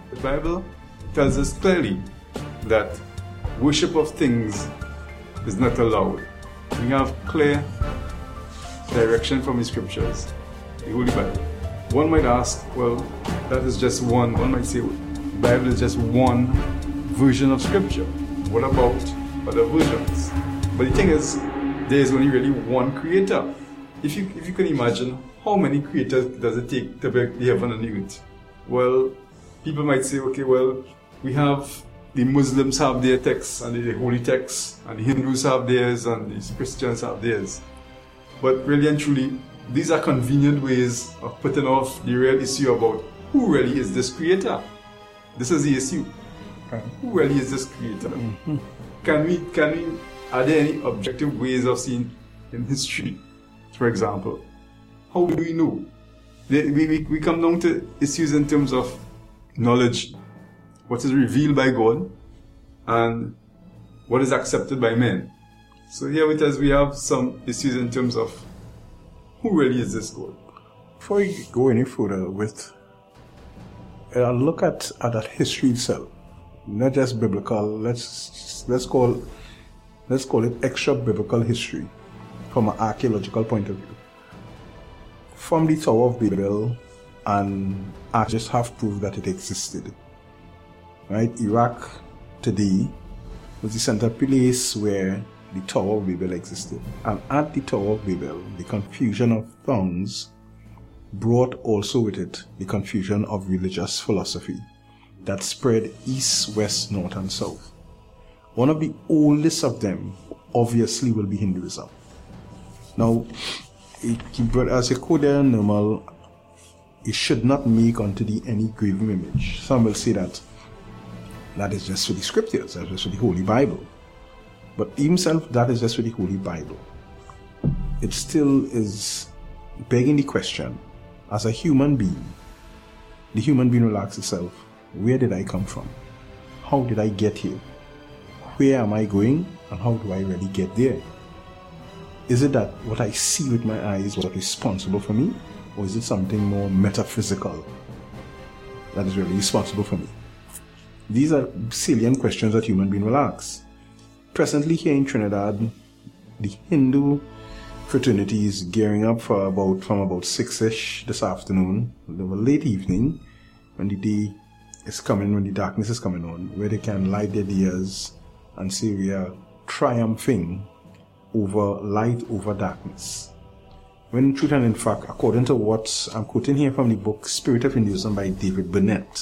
The Bible tells us clearly that worship of things is not allowed. We have clear direction from the scriptures, the Holy Bible. One might ask, well, that is just one might say, the Bible is just one version of scripture. What about other versions? But the thing is, there is only really one creator. If you can imagine, how many creators does it take to make the heaven and the earth? Well, people might say, okay, well, the Muslims have their texts and the holy texts, and the Hindus have theirs, and the Christians have theirs. But really and truly, these are convenient ways of putting off the real issue about who really is this creator. This is the issue. Who really is this creator? Mm-hmm. Are there any objective ways of seeing in history, for example? How do we know? We come down to issues in terms of knowledge, what is revealed by God, and what is accepted by men. So here with us we have some issues in terms of who really is this God. Before we go any further with a look at that history itself, not just biblical, let's call it extra biblical history from an archaeological point of view. From the Tower of Babel, and archaeologists have proved that it existed. Right? Iraq today was the center place where the Tower of Babel existed. And at the Tower of Babel, the confusion of tongues brought also with it the confusion of religious philosophy that spread east, west, north, and south. One of the oldest of them, obviously, will be Hinduism. Now, as a Korean normal, it should not make unto thee any graven image. Some will say that is just for the scriptures, that's just for the Holy Bible. But even self, that is just for the Holy Bible. It still is begging the question, as a human being, the human being will ask itself, where did I come from? How did I get here? Where am I going? And how do I really get there? Is it that what I see with my eyes was responsible for me? Or is it something more metaphysical that is really responsible for me? These are salient questions that human being will ask. Presently here in Trinidad, the Hindu fraternity is gearing up from about 6ish this afternoon, the late evening, when the day is coming, when the darkness is coming on, where they can light their diyas and say we are triumphing over light over darkness. When in truth and in fact, according to what I'm quoting here from the book Spirit of Hinduism by David Burnett,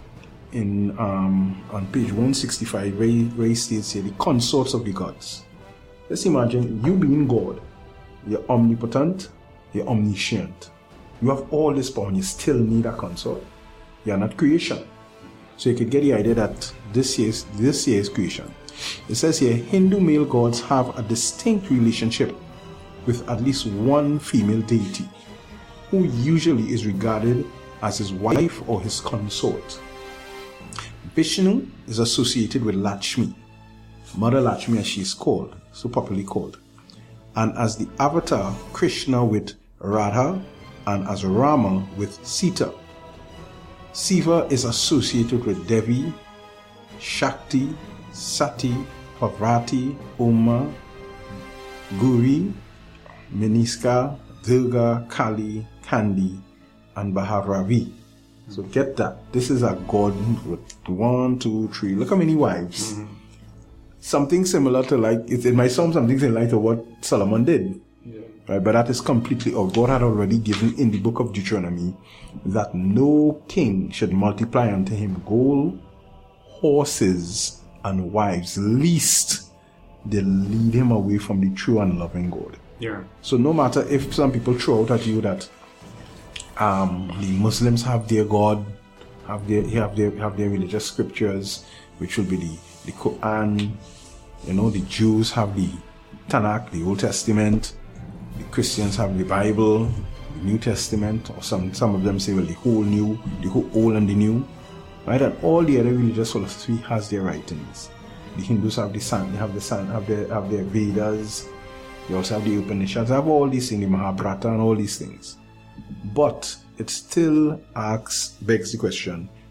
on page 165, where he states here, the consorts of the gods. Let's imagine you being God. You're omnipotent, you're omniscient. You have all this power and you still need a consort. You are not creation. So you could get the idea that this here is creation. It says here, Hindu male gods have a distinct relationship with at least one female deity, who usually is regarded as his wife or his consort. Vishnu is associated with Lakshmi, Mother Lakshmi as she is called, so popularly called, and as the avatar Krishna with Radha, and as Rama with Sita. Shiva is associated with Devi, Shakti, Sati, Parvati, Uma, Gauri, Meniska, Durga, Kali, Kandi, and Bhairavi. So get that. This is a god with 1, 2, 3. Look how many wives. Mm-hmm. Something similar to it might sound something similar to what Solomon did. Yeah. Right? But that is completely, God had already given in the book of Deuteronomy that no king should multiply unto him gold, horses, and wives, lest they lead him away from the true and loving God. Yeah. So no matter if some people throw out at you that the Muslims have their God, have their religious scriptures, which will be the Quran. The Jews have the Tanakh, the Old Testament. The Christians have the Bible, the New Testament, or some of them say, well, the whole Old and the New, right? And all the other religious philosophy has their writings. The Hindus have have their Vedas. They also have the Upanishads. They have all these things, the Mahabharata, and all these things. But it still begs the question,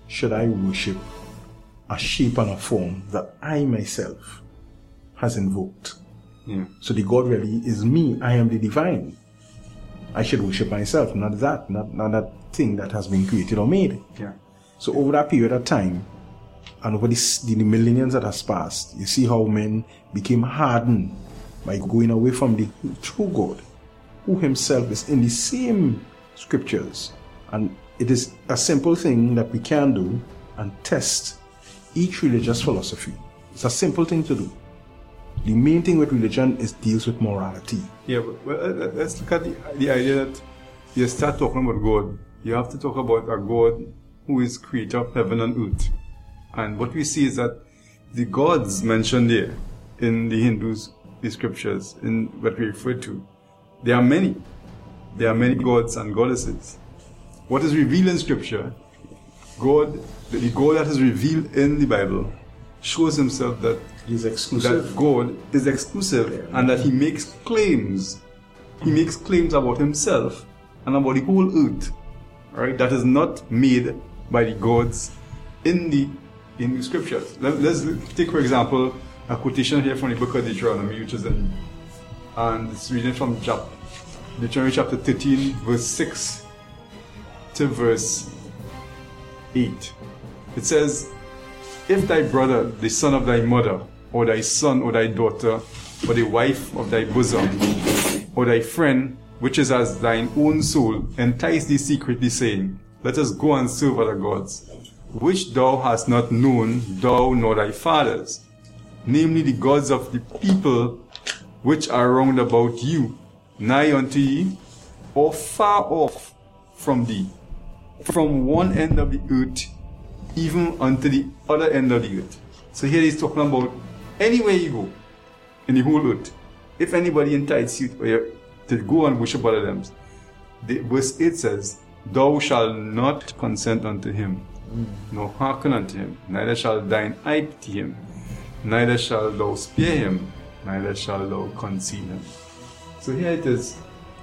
should I worship a shape and a form that I myself has invoked? Yeah. So the God really is me. I am the divine. I should worship myself, not that thing that has been created or made. Yeah. So over that period of time, and over the millenniums that has passed, you see how men became hardened by going away from the true God, who himself is in the same scriptures. And it is a simple thing that we can do and test each religious philosophy. It's a simple thing to do. The main thing with religion is deals with morality. Yeah, but let's look at the idea that you start talking about God. You have to talk about a God who is creator of heaven and earth. And what we see is that the gods mentioned there in the Hindus, the scriptures, in what we refer to, there are many. There are many gods and goddesses. What is revealed in scripture, God, the God that is revealed in the Bible, shows himself that He's exclusive. That God is exclusive, and that he makes claims. He makes claims about himself and about the whole earth. Right? That is not made by the gods in the scriptures. Let's take, for example, a quotation here from the book of Deuteronomy, which is and it's reading from Deuteronomy chapter 13, verse 6 to verse 8. It says, "If thy brother, the son of thy mother, or thy son or thy daughter, or the wife of thy bosom, or thy friend, which is as thine own soul, entice thee secretly, saying, Let us go and serve other gods, which thou hast not known, thou nor thy fathers, namely the gods of the people which are round about you, nigh unto ye, or far off from thee, from one end of the earth even unto the other end of the earth." So here he's talking about anywhere you go in the whole earth. If anybody entices you to go and worship other them, verse 8 says, "Thou shalt not consent unto him, nor hearken unto him, neither shall thine eye pity him, neither shalt thou spare him, neither shalt thou conceal him." So here it is.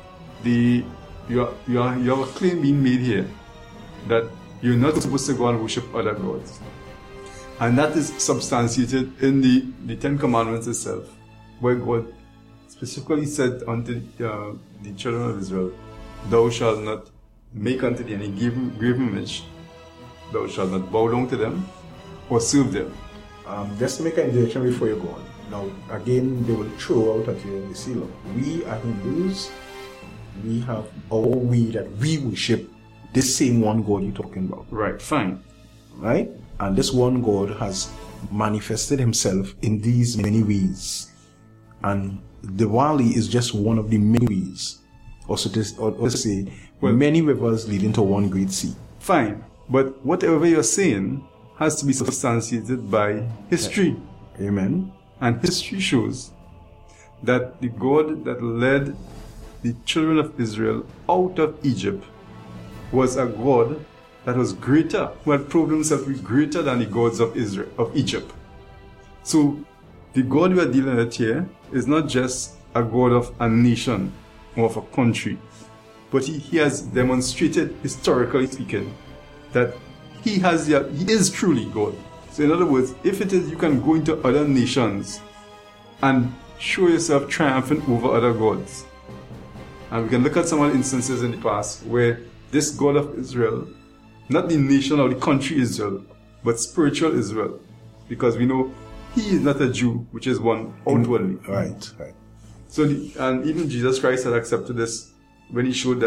You have a claim being made here that you're not supposed to go and worship other gods. And that is substantiated in the Ten Commandments itself, where God specifically said unto the children of Israel, "Thou shalt not make unto thee any graven image, thou shalt not bow down to them or serve them." Just to make an injection before you go on. Now, again, they will throw out at you, you see, look, we are Hindus, we have our way that we worship this same one God you're talking about. Right, fine. Right? And this one God has manifested himself in these many ways. And Diwali is just one of the many ways. Or to say, many rivers leading to one great sea. Fine. But whatever you're saying has to be substantiated by history. Amen. And history shows that the God that led the children of Israel out of Egypt was a God that was greater, who had proved himself to be greater than the gods of Egypt. So the God we are dealing with here is not just a God of a nation or of a country, but he has demonstrated, historically speaking, that he is truly God. So in other words, if it is, you can go into other nations and show yourself triumphant over other gods. And we can look at some of the instances in the past where this God of Israel, not the nation or the country Israel, but spiritual Israel, because we know he is not a Jew, which is one outwardly. Right. So, and even Jesus Christ had accepted this when he showed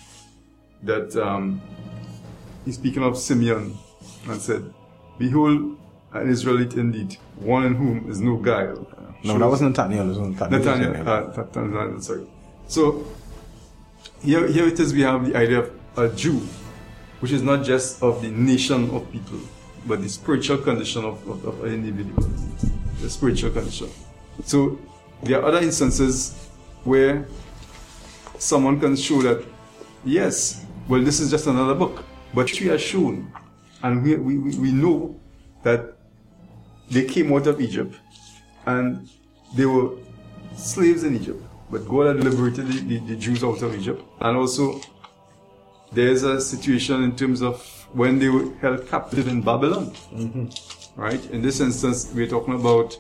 that he's speaking of Simeon and said, "Behold, an Israelite indeed, one in whom is no guile." No, that was Nathaniel. Nathaniel, sorry. So, here it is, we have the idea of a Jew, which is not just of the nation of people, but the spiritual condition of an individual. The spiritual condition. So, there are other instances where someone can show that, yes, well, this is just another book, but we are shown, and we know that they came out of Egypt, and they were slaves in Egypt, but God had liberated the Jews out of Egypt, and also there's a situation in terms of when they were held captive in Babylon. Right? In this instance, we're talking about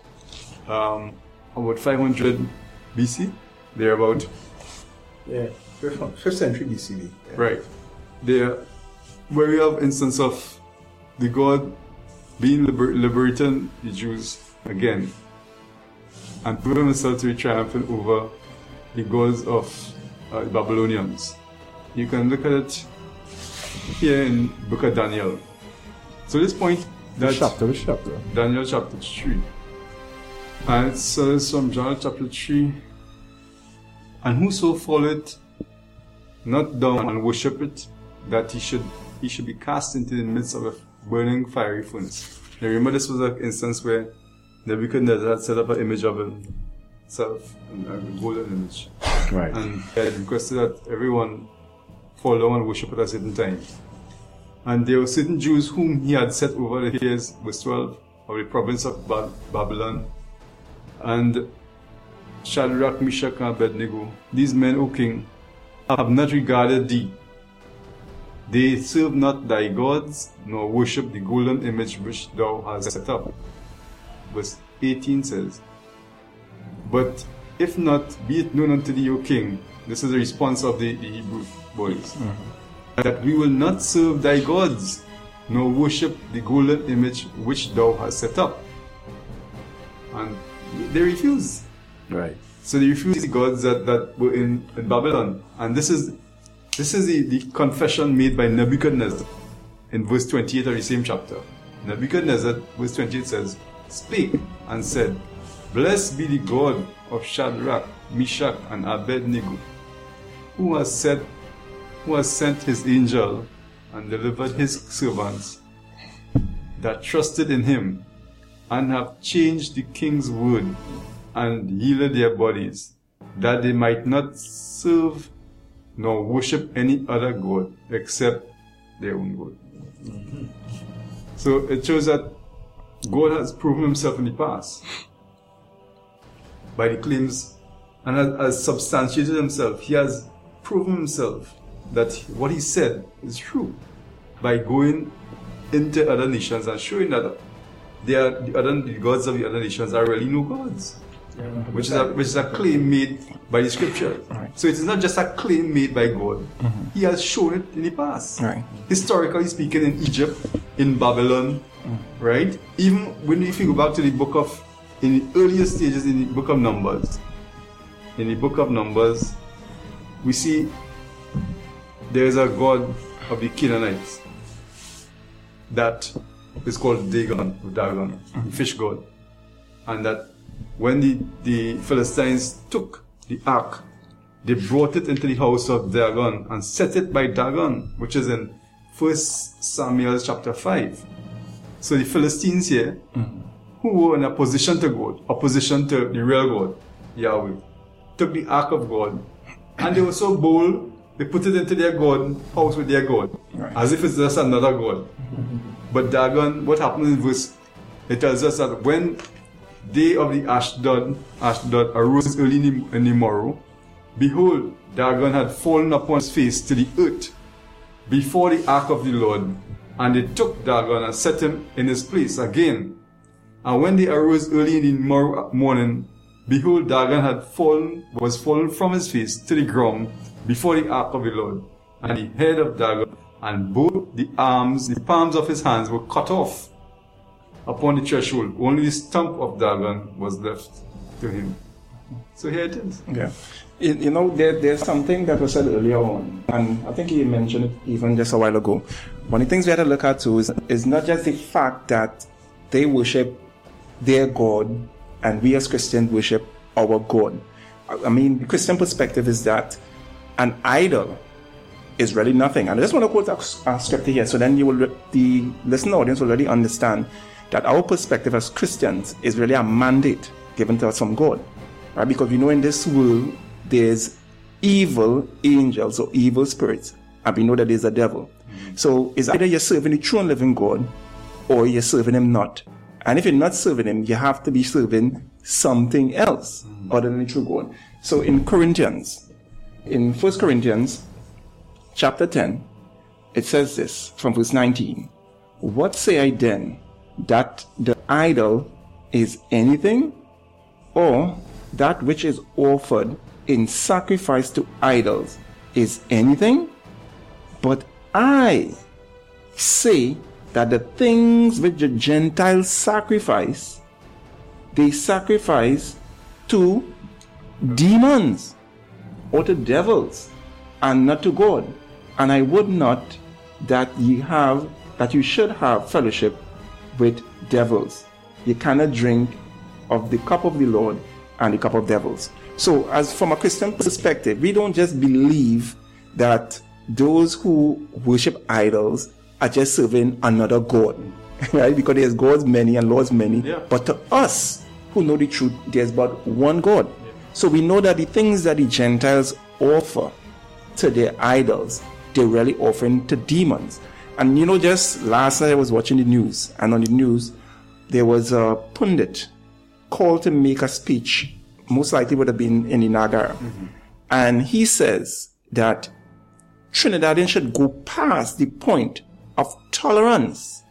500 BC. They're about... Yeah, 5th century BCE. Yeah. Right. There, where we have instance of the God being liberating the Jews again and proving himself to be triumphant over the gods of the Babylonians. You can look at it here in Book of Daniel. So this point that... Which chapter? Daniel chapter 3. And it says from Daniel chapter 3, and whoso falleth not down and worship it, that he should be cast into the midst of a burning fiery furnace. Now remember, this was an instance where Nebuchadnezzar had set up an image of himself, a golden image. Right. And he had requested that everyone fall down and worship at a certain time. And there were certain Jews whom he had set over the years, verse 12, of the province of Babylon. And Shadrach, Meshach, and Abednego, these men, O king, have not regarded thee. They serve not thy gods, nor worship the golden image which thou hast set up. Verse 18 says, but if not, be it known unto thee, O king, this is the response of the Hebrew boys, that we will not serve thy gods, nor worship the golden image which thou hast set up. And they refuse. Right. So they refuse the gods that were in Babylon. And this is the confession made by Nebuchadnezzar in verse 28 of the same chapter. Nebuchadnezzar, verse 28 says, spake and said, blessed be the God of Shadrach, Meshach, and Abednego, who has sent his angel and delivered his servants that trusted in him, and have changed the king's word and yielded their bodies, that they might not serve nor worship any other god except their own God. So it shows that God has proven himself in the past by the claims, and has substantiated himself. He has proven himself that what he said is true by going into other nations and showing that the gods of the other nations are really no gods. Which is a claim made by the scripture. Right. So it is not just a claim made by God. He has shown it in the past. Right. Historically speaking, in Egypt, in Babylon, right? Even when if you go back to the book of, in the earliest stages in the book of Numbers, we see there is a god of the Canaanites that is called Dagon, the fish god, and that when the Philistines took the ark, they brought it into the house of Dagon and set it by Dagon, which is in 1 Samuel chapter 5. So the Philistines here, who were in opposition to God, opposition to the real God, Yahweh, took the ark of God, and they were so bold, they put it into their God, house with their God, as if it's just another God. But Dagon, what happened in verse, it tells us that when day of the Ashdod arose early in the morrow, behold, Dagon had fallen upon his face to the earth before the ark of the Lord, and they took Dagon and set him in his place again. And when they arose early in the morning, behold, Dagon was fallen from his face to the ground before the ark of the Lord, and the head of Dagon and both the palms of his hands were cut off upon the threshold. Only the stump of Dagon was left to him. So here it is. Yeah. You know, there's something that was said earlier on, and I think you mentioned it even just a while ago. One of the things we have to look at too is not just the fact that they worship their God and we as Christians worship our God. I mean, the Christian perspective is that an idol is really nothing. And I just want to quote a scripture here, so then the listening audience will really understand that our perspective as Christians is really a mandate given to us from God. Right? Because we know in this world there's evil angels or evil spirits, and we know that there's a devil. So it's either you're serving the true and living God or you're serving him not. And if you're not serving him, you have to be serving something else other than the true God. So in 1 Corinthians chapter 10, it says this from verse 19. What say I then? That the idol is anything, or that which is offered in sacrifice to idols is anything? But I say that the things which the Gentiles sacrifice, they sacrifice to demons or to devils, and not to God. And I would not that you should have fellowship with devils. You cannot drink of the cup of the Lord and the cup of devils. So, as from a Christian perspective, we don't just believe that those who worship idols are just serving another God, right? Because there's gods many and lords many. Yeah. But to us who know the truth, there's but one God. Yeah. So we know that the things that the Gentiles offer to their idols, they're really offering to demons. And just last night I was watching the news, and on the news there was a pundit called to make a speech, most likely would have been in the Niagara. Mm-hmm. And he says that Trinidadians should go past the point of tolerance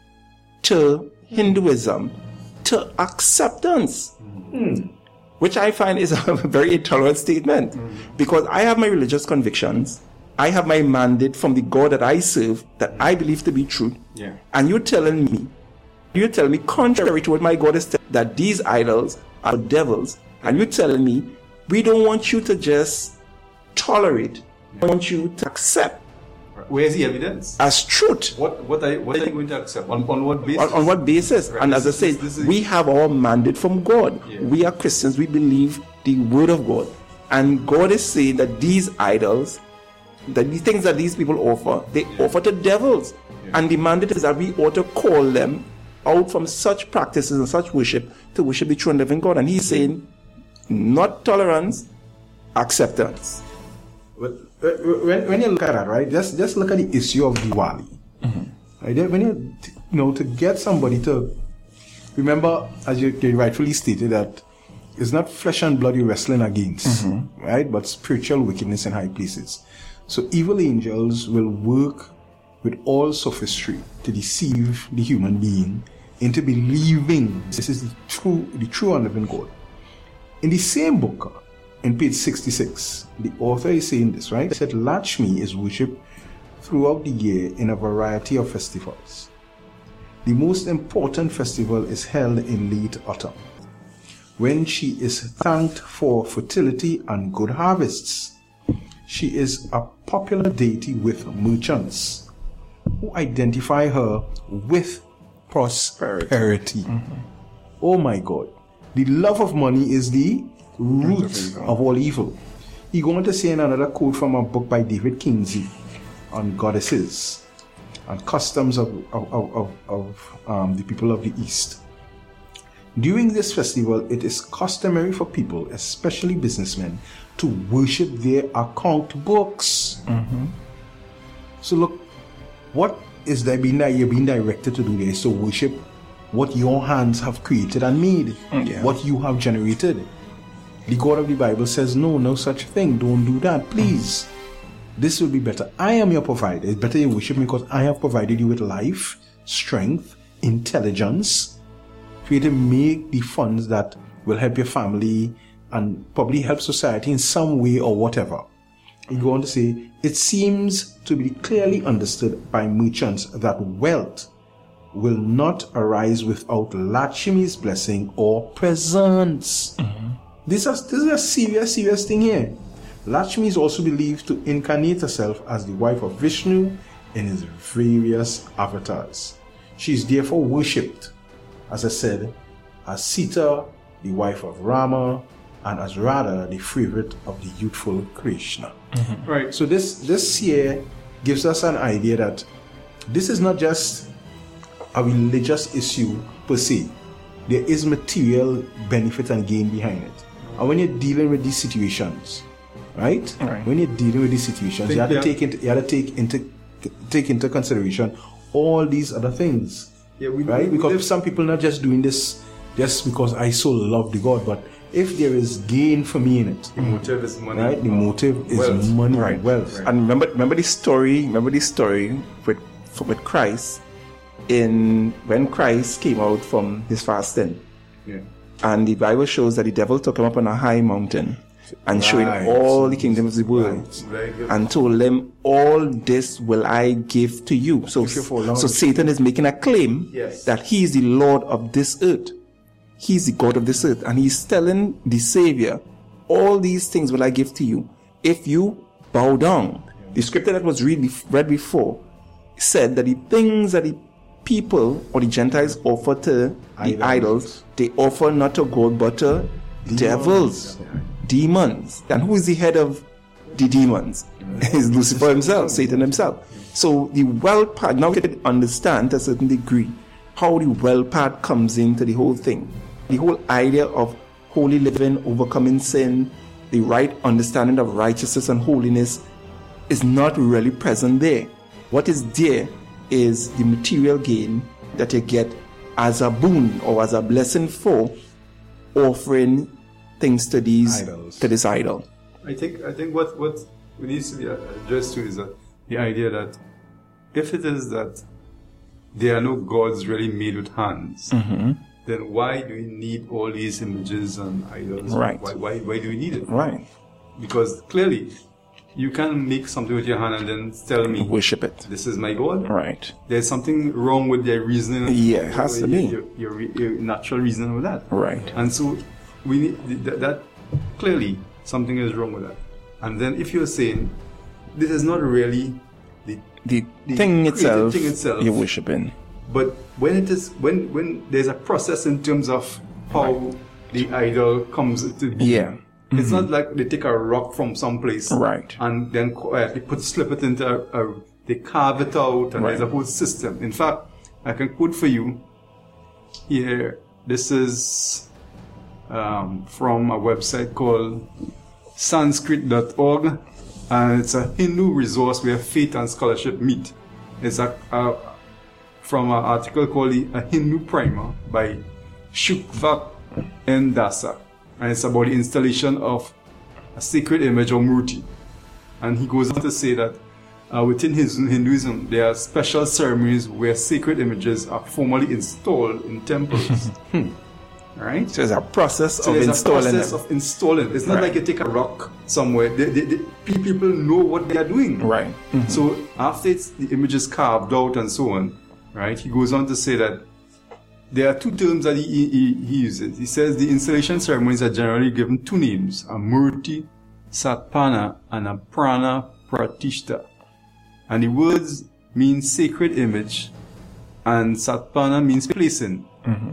to Hinduism to acceptance, which I find is a very intolerant statement, because I have my religious convictions. I have my mandate from the God that I serve, that I believe to be true. Yeah. And you're telling me, contrary to what my God is telling, that these idols are devils. And you're telling me, we don't want you to just tolerate, we want you to accept. Where's the evidence? As truth. What are you going to accept? On what basis? On what basis? Right. And as I said, we have our mandate from God. Yeah. We are Christians. We believe the word of God. And God is saying that these idols, that the things that these people offer, they offer to devils. Yeah. And the mandate is that we ought to call them out from such practices and such worship to worship the true and living God. And he's saying, not tolerance, acceptance. Well, when you look at that, right, just look at the issue of Diwali. Mm-hmm. Right? When to get somebody to remember, as you rightfully stated, that it's not flesh and blood you're wrestling against, right, but spiritual wickedness in high places. So evil angels will work with all sophistry to deceive the human being into believing this is the true and living God. In the same book, in page 66, the author is saying this, right? He said Lakshmi is worshipped throughout the year in a variety of festivals. The most important festival is held in late autumn, when she is thanked for fertility and good harvests. She is a popular deity with merchants who identify her with prosperity. Oh my God. The love of money is the root of all evil. He going to say in another quote from a book by David Kingsley on goddesses and customs of the people of the East. During this festival, it is customary for people, especially businessmen, to worship their account books. So look, what is there you're being directed to do there is to worship what your hands have created and made, what you have generated. The God of the Bible says, no such thing. Don't do that, please. This will be better. I am your provider. It's better you worship me because I have provided you with life, strength, intelligence for you to make the funds that will help your family and probably help society in some way or whatever. You go on to say, it seems to be clearly understood by merchants that wealth will not arise without Lakshmi's blessing or presence. This is a serious thing here. Lakshmi is also believed to incarnate herself as the wife of Vishnu in his various avatars. She is therefore worshipped, as I said, as Sita, the wife of Rama, and as Radha, the favorite of the youthful Krishna. Right. So this here gives us an idea that this is not just a religious issue per se. There is material benefit and gain behind it. And when you're dealing with these situations, right? When you're dealing with these situations, you have to take into consideration all these other things, right? Because some people are not just doing this just because I so love the God, but if there is gain for me in it, The motive is money. right? The motive is Wealth. money, Right. wealth. And remember the story with Christ when Christ came out from his fasting. Yeah. And the Bible shows that the devil took him up on a high mountain and showed Right. him all the kingdoms of the world Very good. and told him, all this will I give to you. So Satan is making a claim Yes. that he is the Lord of this earth. He's the God of this earth. And he's telling the Savior, all these things will I give to you if you bow down. The scripture that was read before said that the things that the people or the Gentiles offer to the idols, they offer not to God but to devils, demons. And who is the head of the demons? Is Lucifer himself, Satan himself. So the wealth part, now we can understand to a certain degree how the wealth part comes into the whole thing. The whole idea of holy living, overcoming sin, the right understanding of righteousness and holiness is not really present there. What is there is the material gain that you get as a boon or as a blessing for offering things to this idol. I think what needs to be addressed to is that the idea that if it is that there are no gods really made with hands, then why do we need all these images and idols? Right. Why do we need it? Right. Because clearly, you can make something with your hand and then tell me, Worship it. this is my God. Right. There's something wrong with their reasoning. Yeah, it has to be. Your natural reasoning with that. Right. And so we need that clearly something is wrong with that. And then if you're saying this is not really The thing itself, thing itself, you're worshiping. but when there's a process in terms of how the idol comes to be. Yeah. It's not like they take a rock from someplace, Right. and then slip it into they carve it out, and there's a whole system. In fact, I can quote for you here. This is from a website called Sanskrit.org, and it's a Hindu resource where faith and scholarship meet. It's from an article called A Hindu Primer by Shukvak N. Dasa. And it's about the installation of a sacred image or murti. And he goes on to say that within Hinduism, there are special ceremonies where sacred images are formally installed in temples. Right? So there's a process So of there's installing a process them. of installing. It's not Right. like you take a rock somewhere. People know what they are doing. Right. So after the image is carved out and so on, right? He goes on to say that there are two terms that he uses. He says the installation ceremonies are generally given two names: a murti satpana and a prana pratishta. And the words mean sacred image, and satpana means placing.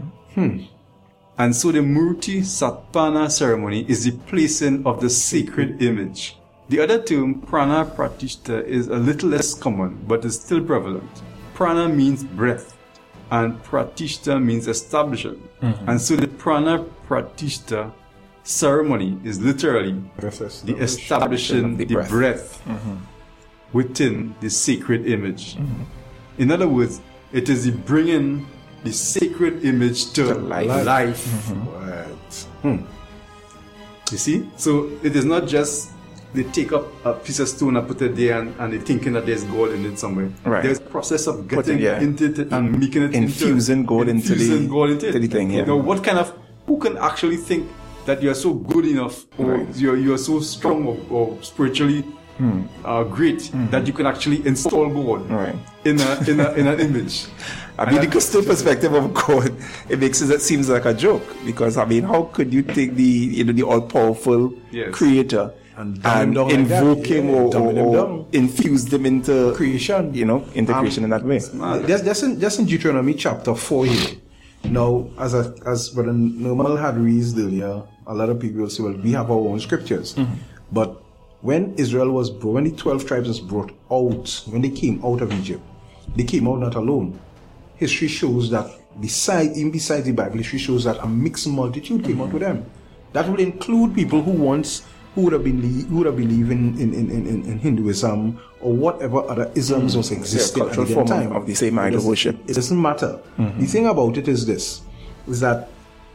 And so the murti satpana ceremony is the placing of the sacred image. The other term, prana pratishta, is a little less common, but is still prevalent. Prana means breath, and pratishta means establishing. And so the prana pratishta ceremony is literally the establishing the breath within the sacred image. In other words, it is the bringing the sacred image to life. Right. You see? So it is not just they take up a piece of stone and put it there and they're thinking that there's gold in it somewhere. Right. There's a process of getting yeah. into it and making it Infusing gold into the thing, yeah. Now, who can actually think that you're so good enough or you're so strong or spiritually great that you can actually install gold in an image? I mean, the Christian perspective of God, it makes it seems like a joke, because I mean, how could you take the all-powerful Creator and invoke him or infuse them into creation? Into creation in that way. Just in Deuteronomy chapter 4 here. Now, as Brother Normal had raised earlier, a lot of people will say, well, we have our own scriptures. But when when the 12 tribes was brought out, when they came out of Egypt, they came out not alone. History shows that besides the Bible, history shows that a mixed multitude came out with them. That would include people who would have believed in Hinduism or whatever other isms was existing at the time of the same idol worship. It doesn't matter. The thing about it is this: is that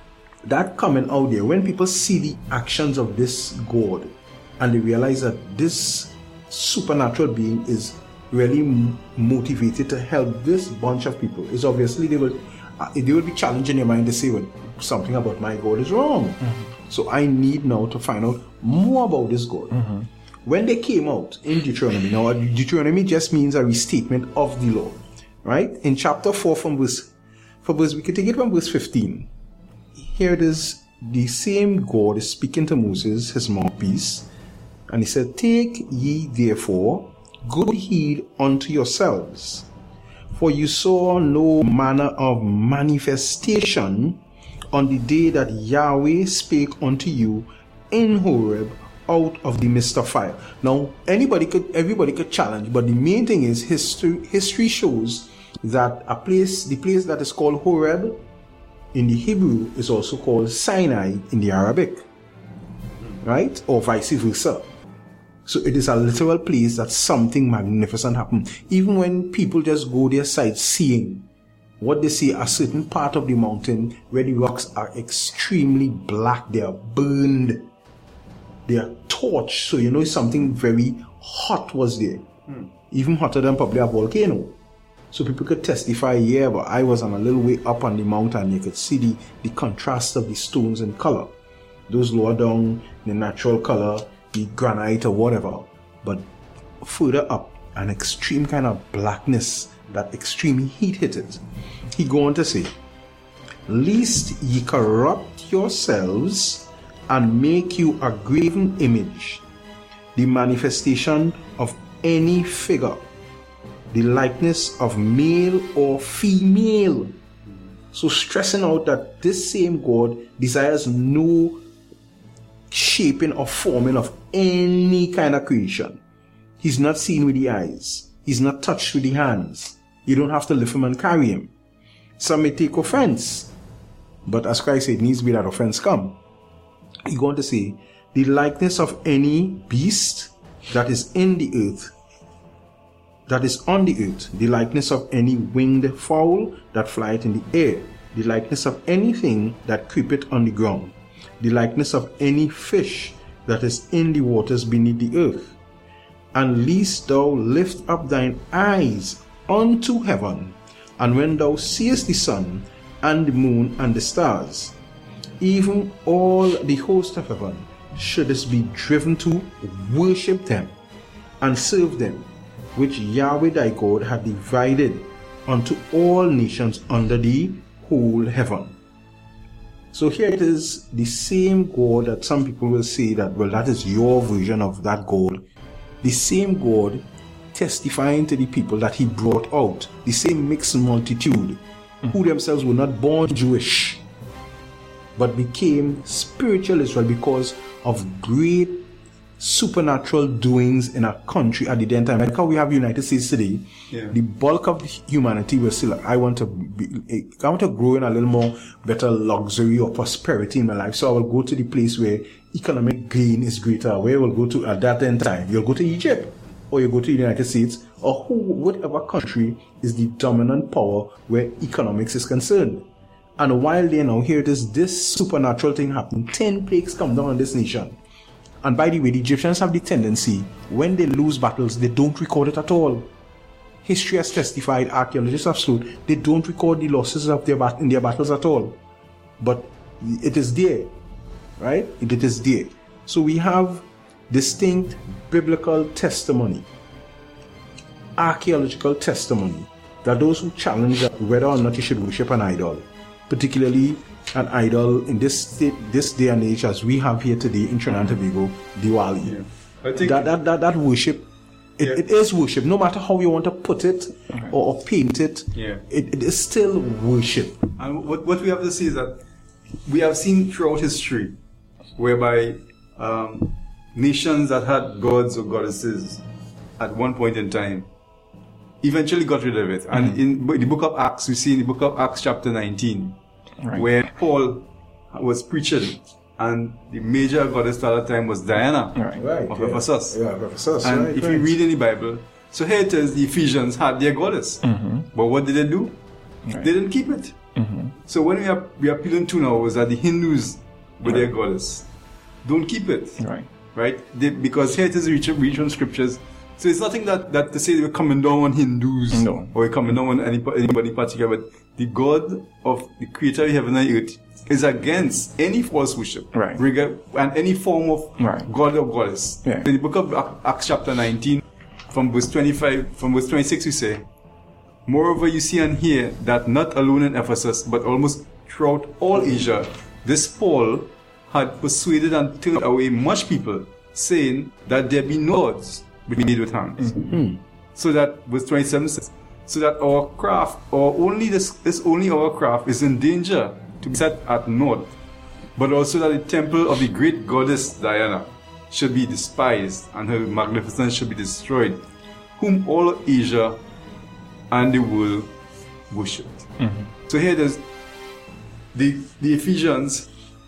that coming out there, when people see the actions of this God and they realize that this supernatural being is really motivated to help this bunch of people, is obviously they will be challenging your mind to say, well, something about my God is wrong. So I need now to find out more about this God. When they came out in Deuteronomy, now Deuteronomy just means a restatement of the law, right? In chapter 4 we can take it from verse 15. Here it is, the same God is speaking to Moses, his mouthpiece, and he said, "Take ye therefore good heed unto yourselves, for you saw no manner of manifestation on the day that Yahweh spake unto you in Horeb out of the midst of fire." Now, everybody could challenge, but the main thing is history shows that the place that is called Horeb in the Hebrew is also called Sinai in the Arabic, right? Or vice versa. So it is a literal place that something magnificent happened. Even when people just go there sightseeing, what they see, a certain part of the mountain where the rocks are extremely black, they are burned, they are torched, so you know something very hot was there. Even hotter than probably a volcano. So people could testify, yeah, but I was on a little way up on the mountain, you could see the contrast of the stones in color. Those lower down, the natural color, the granite or whatever. But further up, an extreme kind of blackness, that extreme heat hit it. He go on to say, "Lest ye corrupt yourselves and make you a graven image, the manifestation of any figure, the likeness of male or female." So stressing out that this same God desires no shaping or forming of any kind of creation. He's not seen with the eyes. He's not touched with the hands. You don't have to lift him and carry him. Some may take offense, but as Christ said, it needs to be that offense come. He's going to say, "The likeness of any beast that is in the earth, that is on the earth, the likeness of any winged fowl that flieth in the air, the likeness of anything that creepeth on the ground, the likeness of any fish that is in the waters beneath the earth. And lest thou lift up thine eyes unto heaven, and when thou seest the sun and the moon and the stars, even all the host of heaven, shouldest be driven to worship them and serve them, which Yahweh thy God hath divided unto all nations under the whole heaven." So here it is, the same God that some people will say that, well, that is your version of that God. The same God testifying to the people that he brought out, the same mixed multitude, who themselves were not born Jewish, but became spiritual Israel because of great supernatural doings in our country at the then time. Like how we have United States today, the bulk of humanity was still like, I want to grow in a little more better luxury or prosperity in my life. So I will go to the place where economic gain is greater. Where we'll go to at that then time. You'll go to Egypt, or you go to the United States, or whatever country is the dominant power where economics is concerned. And while they now here it is, this supernatural thing happened. 10 plagues come down on this nation. And by the way, the Egyptians have the tendency, when they lose battles, they don't record it at all. History has testified, archaeologists have showed, they don't record the losses of in their battles at all. But it is there, right? It is there. So we have distinct biblical testimony, archaeological testimony, that those who challenge whether or not you should worship an idol, particularly an idol in this day and age as we have here today in Trinidad and Tobago, Diwali. I think that worship, it is worship, no matter how you want to put it or paint it, it is still worship. And what we have to see is that we have seen throughout history whereby nations that had gods or goddesses at one point in time eventually got rid of it. And in the book of Acts, we see in the book of Acts chapter 19, where Paul was preaching, and the major goddess at that time was Diana of Ephesus. And if you read in the Bible, so here it is, the Ephesians had their goddess. But what did they do? They didn't keep it. So when we are appealing to now is that the Hindus with their goddess don't keep it. Right? Because here it is regional scriptures. So it's nothing that to say we're coming down on Hindus or we're coming down on anybody in particular, but the God of the creator of heaven and earth is against any false worship. And any form of God or goddess. In the book of Acts chapter 19, from verse 26 we say, moreover you see and hear that not alone in Ephesus, but almost throughout all Asia, this Paul had persuaded and turned away much people, saying that there be no gods made with hands. So that verse 27 says, so that our craft, or only only our craft, is in danger to be set at naught, but also that the temple of the great goddess Diana should be despised, and her magnificence should be destroyed, whom all Asia and the world worshipped. So here there's the Ephesians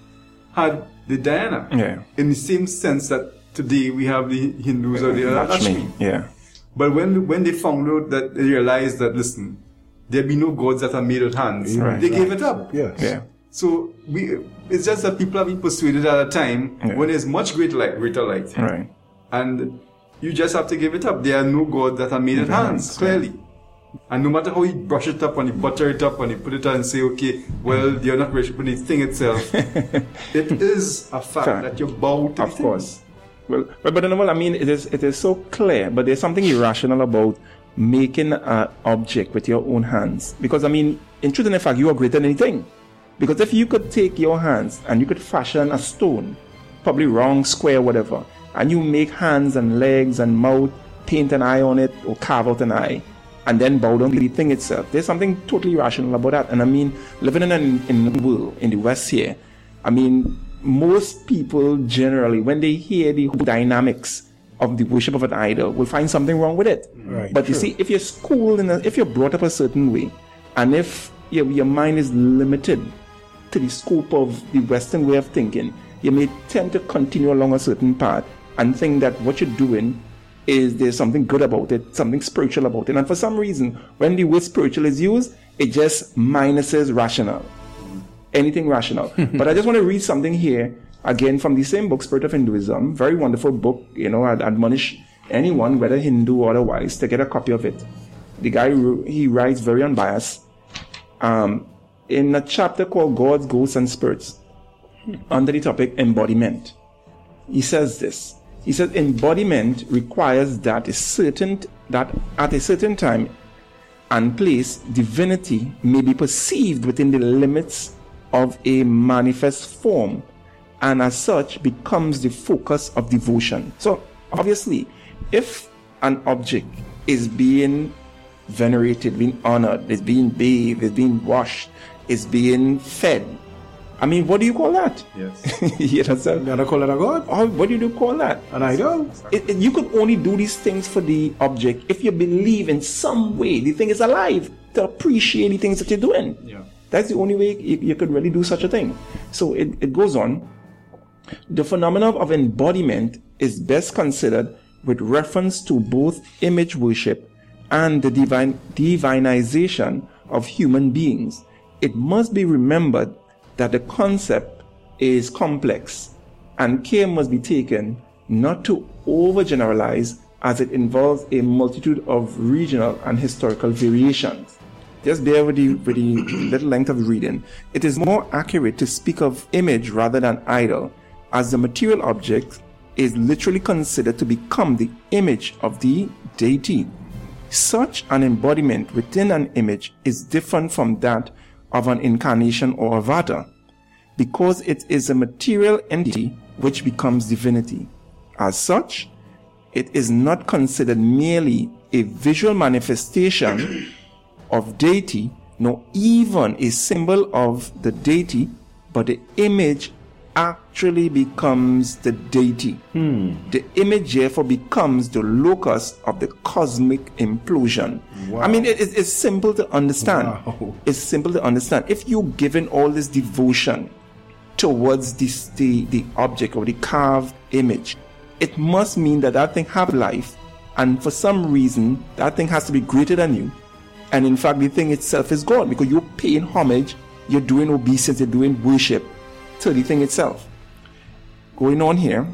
had the Diana in the same sense that today we have the Hindus or the Lakshmi. But when they found out that they realized that, listen, there be no gods that are made with hands, they gave it up. So it's just that people have been persuaded at a time when there's much greater light. And you just have to give it up. There are no gods that are made with hands, clearly. And no matter how you brush it up and you butter it up and you put it on and say, okay, well, you're not worshiping the thing itself. It is a fact that you're bound to Of course. Well, but I mean, it is so clear, but there's something irrational about making an object with your own hands. Because, I mean, in truth and in fact, you are greater than anything. Because if you could take your hands and you could fashion a stone, probably round, square, whatever, and you make hands and legs and mouth, paint an eye on it or carve out an eye, and then bow down to the thing itself. There's something totally irrational about that. And I mean, living in the world, in the West here, I mean, most people generally, when they hear the dynamics of the worship of an idol, will find something wrong with it. But you see, if you're schooled, if you're brought up a certain way, and if your mind is limited to the scope of the Western way of thinking, you may tend to continue along a certain path and think that what you're doing is there's something good about it, something spiritual about it. And for some reason, when the word spiritual is used, it just minuses rational. Anything rational. But I just want to read something here, again, from the same book, Spirit of Hinduism. Very wonderful book. I'd admonish anyone, whether Hindu or otherwise, to get a copy of it. The guy, he writes very unbiased. In a chapter called Gods, Ghosts, and Spirits, under the topic embodiment, he says this. He says, embodiment requires that at a certain time and place, divinity may be perceived within the limits of a manifest form, and as such becomes the focus of devotion. So obviously, if an object is being venerated, being honored, is being bathed, is being washed, is being fed, I mean, what do you call that? Yes. You understand? You call it a god? Oh, what do you call that? An idol? You could only do these things for the object if you believe in some way the thing is alive, to appreciate the things that you're doing. That's the only way you could really do such a thing. So it goes on. The phenomenon of embodiment is best considered with reference to both image worship and the divinization of human beings. It must be remembered that the concept is complex and care must be taken not to overgeneralize, as it involves a multitude of regional and historical variations. Just bear with the little length of reading. It is more accurate to speak of image rather than idol, as the material object is literally considered to become the image of the deity. Such an embodiment within an image is different from that of an incarnation or avatar, because it is a material entity which becomes divinity. As such, it is not considered merely a visual manifestation of deity, nor even a symbol of the deity, but the image actually becomes the deity. The image therefore becomes the locus of the cosmic implosion. I mean, it's simple to understand. It's simple to understand. If you're given all this devotion towards the object or the carved image, it must mean that thing have life, and for some reason that thing has to be greater than you. And in fact, the thing itself is God, because you're paying homage you're doing obeisance, you're doing worship to the thing itself. Going on here,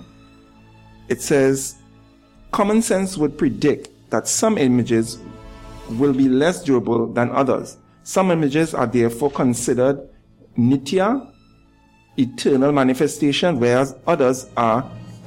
it says, common sense would predict that some images will be less durable than others. Some images are therefore considered nitya, eternal manifestation, whereas others are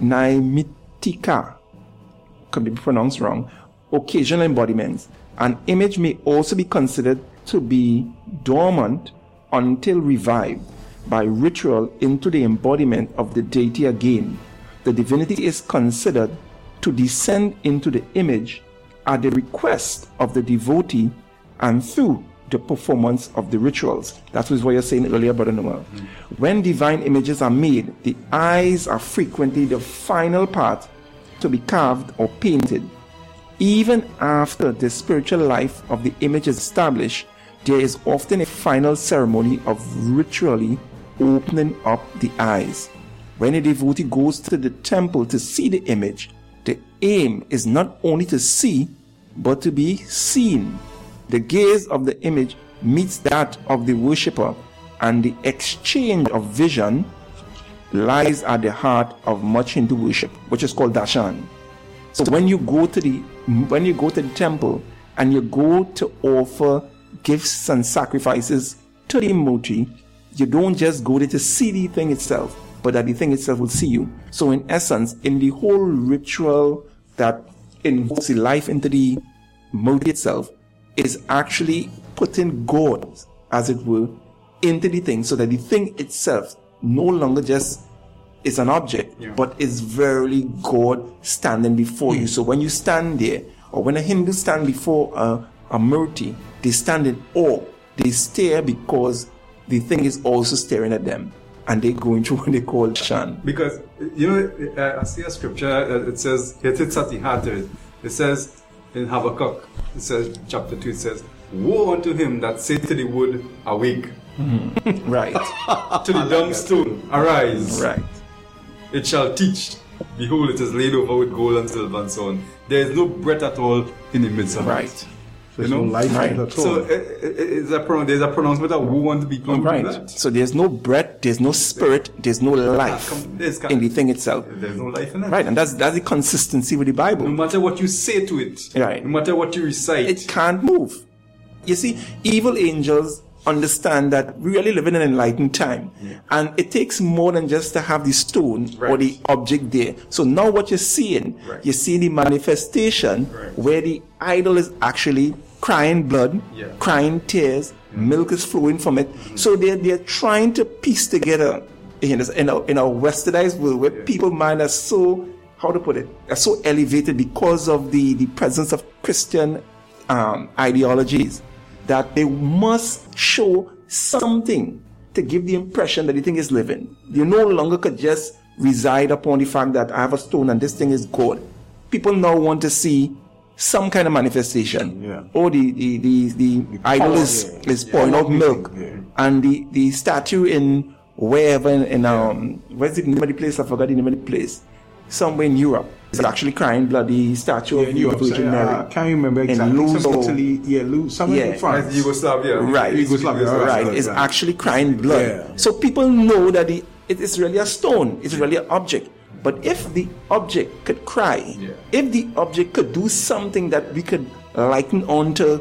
naimitika, could be pronounced wrong, occasional embodiments. An image may also be considered to be dormant until revived by ritual into the embodiment of the deity again. The divinity is considered to descend into the image at the request of the devotee and through the performance of the rituals. That was what you're saying earlier, Brother Noel. When divine images are made, the eyes are frequently the final part to be carved or painted. Even after the spiritual life of the image is established, there is often a final ceremony of ritually opening up the eyes. When a devotee goes to the temple to see the image, the aim is not only to see, but to be seen. The gaze of the image meets that of the worshipper, and the exchange of vision lies at the heart of much Hindu worship, which is called darshan. So when you go to the temple and you go to offer gifts and sacrifices to the Murti, you don't just go there to see the thing itself, but that the thing itself will see you. So in essence, in the whole ritual that invokes the life into the Murti itself, is actually putting God, as it were, into the thing, so that the thing itself no longer just is an object, but is verily God standing before you. So when you stand there, or when a Hindu stand before a Murti, they stand in awe. They stare because the thing is also staring at them, and they're going through what they call shan. Because, I see a scripture, it says, it says in Habakkuk, it says, chapter 2, it says, woe unto him that say to the wood, awake. Right. To the dumb stone, arise. Right. It shall teach. Behold, it is laid over with gold and silver and so on. There is no breath at all in the midst of it. There's no life at all. So there's a pronouncement of who want to become that. So there's no breath, there's no spirit, there's no life in the thing itself. There's no life in it. Right, and that's the consistency with the Bible. No matter what you say to it, right, no matter what you recite, it can't move. You see, evil angels understand that we really live in an enlightened time, and it takes more than just to have the stone or the object there. So now what you're seeing, you're seeing the manifestation where the idol is actually crying blood, crying tears, milk is flowing from it. So they're trying to piece together in a westernized world where people's mind are so, how to put it, are so elevated because of the presence of Christian ideologies, that they must show something to give the impression that the thing is living. You no longer could just reside upon the fact that I have a stone and this thing is God. People now want to see some kind of manifestation. Or the idol is pouring out milk. And the statue in wherever where's the name of the place? I forgot the name of the place. Somewhere in Europe. It's actually crying bloody statue of the Virgin Mary. I can't remember exactly. Somewhere in France. Yugoslavia. Right. It's actually crying blood. So people know that it is really a stone. It's really an object. But if the object could cry, if the object could do something that we could liken onto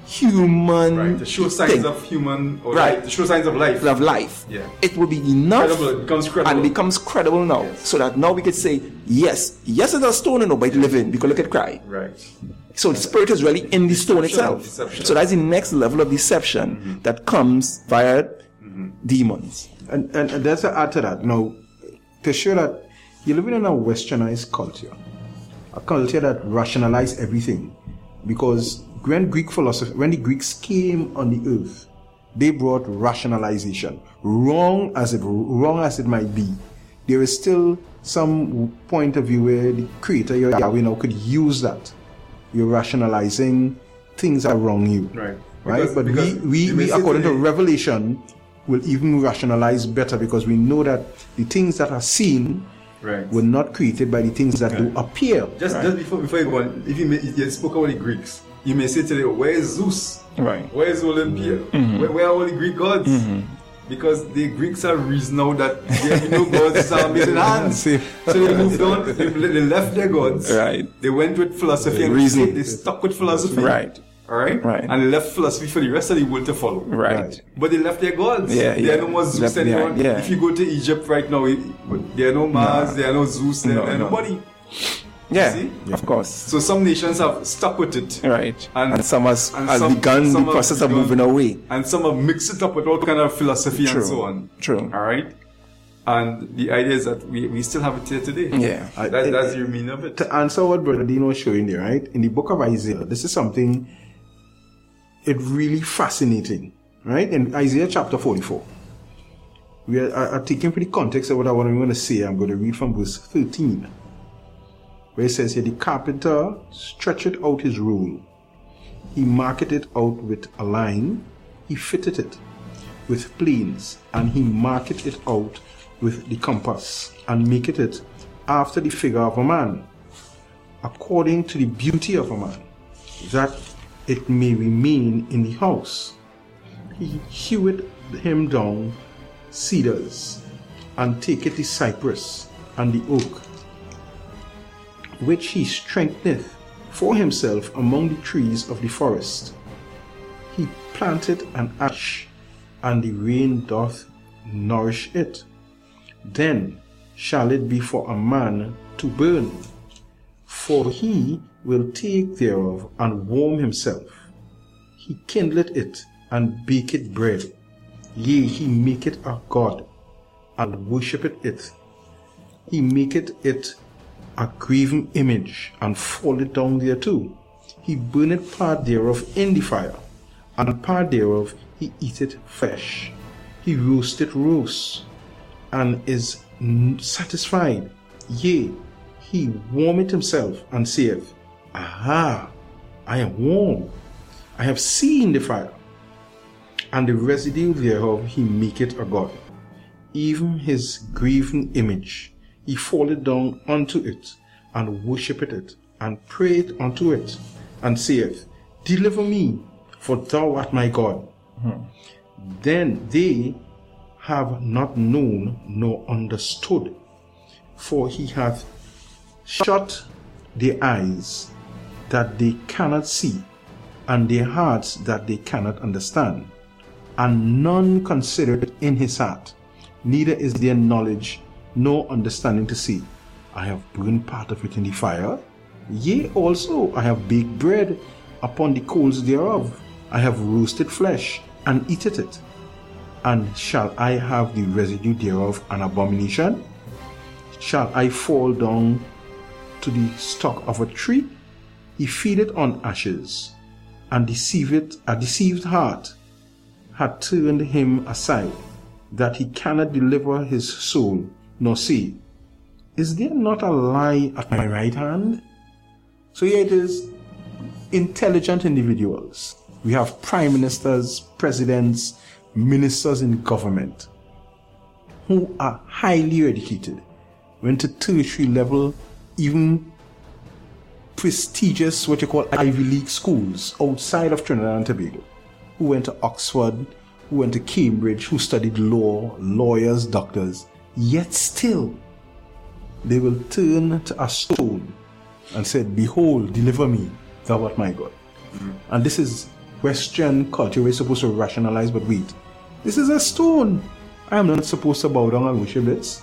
human, to show signs of human, to show signs of life, it will be enough. It becomes credible. And it becomes credible now, so that now we could say yes, it's a stone, but it's living because look at cry. So the spirit is really in the stone itself. So that's the next level of deception that comes via demons. And there's an add to that. Now, to show that you're living in a westernized culture, a culture that rationalizes everything, because when the Greeks came on the earth, they brought rationalization. Wrong as it might be, there is still some point of view where the Creator, Yahweh, now could use that. You're rationalizing things that are wrong you. Right? But we according to Revelation, will even rationalize better, because we know that the things that are seen were not created by the things that do appear. Just before you go on, if you spoke about the Greeks, you may say today, where is Zeus? Where is Olympia? Where are all the Greek gods? because the Greeks are reason now that there are no gods are made in hands. So they moved on. They left their gods. Right. They went with philosophy and reason. they stuck with philosophy. Right. All right. Right. And they left philosophy for the rest of the world to follow. Right. But they left their gods. There are no more Zeus Left anymore. behind, yeah. If you go to Egypt right now, there are no Mars, there are no Zeus, there are nobody. Yeah, See? of course. So some nations have stuck with it. Right. And- And some has some- begun some the have process of begun- moving away. And some have mixed it up with all kind of philosophy True. and so on. True. All right. And the idea is that we still have it here today. Yeah. That's the meaning of it. To answer what Brother Dean was showing there, right? In the book of Isaiah, this is something it really fascinating, right? In Isaiah chapter 44, we are taking for the context of what I'm going to say. I'm going to read from verse 13, where it says here, the carpenter stretched out his rule. He marked it out with a line. He fitted it with planes, and he marked it out with the compass, and make it after the figure of a man, according to the beauty of a man, that it may remain in the house. He hewed him down cedars, and taketh the cypress and the oak, which he strengtheneth for himself among the trees of the forest. He planted an ash, and the rain doth nourish it. Then shall it be for a man to burn, for he will take thereof and warm himself. He kindleth it and baketh bread. Yea, he maketh a god, and worshipeth it. He maketh it a graven image, and falleth down thereto. He burneth part thereof in the fire, and part thereof he eateth flesh. He roasteth roast, and is satisfied. Yea, he warmeth himself, and saith, Aha, I am warm. I have seen the fire. And the residue thereof he maketh a god, even his graven image. He falleth down unto it, and worshippeth it, and prayeth unto it, and saith, Deliver me, for thou art my God. Then they have not known nor understood, for he hath shut their eyes that they cannot see, and their hearts that they cannot understand. And none considereth in his heart, neither is there knowledge nor understanding to say, I have burned part of it in the fire. Yea, also I have baked bread upon the coals thereof. I have roasted flesh, and eated it. And shall I have the residue thereof an abomination? Shall I fall down to the stock of a tree? He feedeth on ashes, and deceiveth a deceived heart hath turned him aside, that he cannot deliver his soul, nor say, Is there not a lie at my right hand? So here it is, intelligent individuals. We have prime ministers, presidents, ministers in government who are highly educated, went to tertiary level, even prestigious, what you call Ivy League schools outside of Trinidad and Tobago, who went to Oxford, who went to Cambridge, who studied law, lawyers, doctors, yet still they will turn to a stone and say, Behold, deliver me, thou art my God. And this is Western culture. We're supposed to rationalize, but wait, this is a stone. I am not supposed to bow down and worship this.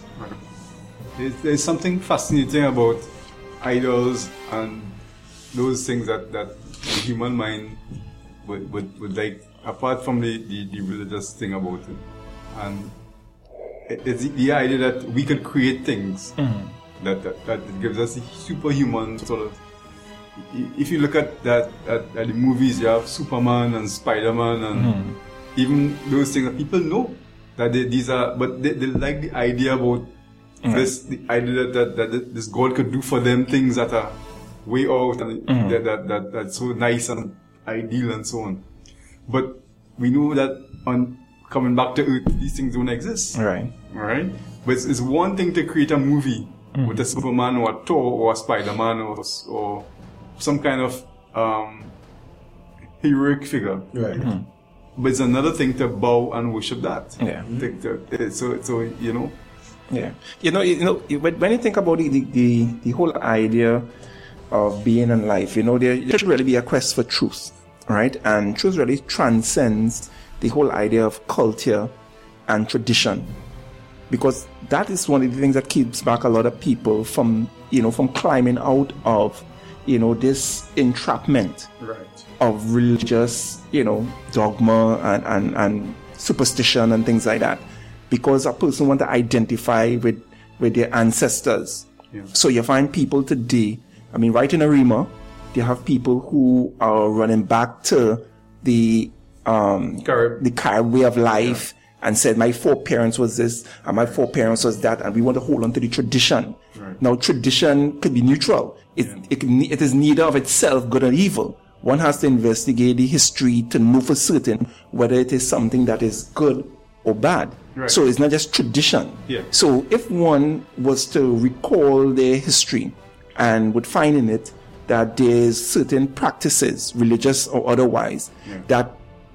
There's something fascinating about idols and those things that the human mind would like, apart from the religious thing about it. And it's the idea that we could create things that gives us a superhuman sort of. If you look at the movies, you have Superman and Spider-Man and even those things that people know that these are, but they like the idea about this, the idea that this God could do for them things that are way out and that's so nice and ideal and so on. But we know that on coming back to Earth, these things don't exist. Right. Alright? But it's one thing to create a movie with a Superman or a Thor or a Spider-Man or some kind of heroic figure. Right. but it's another thing to bow and worship that. Yeah. So you know. Yeah. When you think about the whole idea of being in life, there should really be a quest for truth, right? And truth really transcends the whole idea of culture and tradition, because that is one of the things that keeps back a lot of people from climbing out of, this entrapment of religious, dogma and superstition and things like that, because a person wants to identify with their ancestors. Yeah. So you find people today, right in Arima, you have people who are running back to the Carib way of life, and said, my foreparents was this, and my foreparents was that, and we want to hold on to the tradition. Right. Now, tradition could be neutral. It is neither of itself good or evil. One has to investigate the history to know for certain whether it is something that is good or bad. Right. So it's not just tradition. Yeah. So if one was to recall their history and would find in it that there's certain practices, religious or otherwise, that,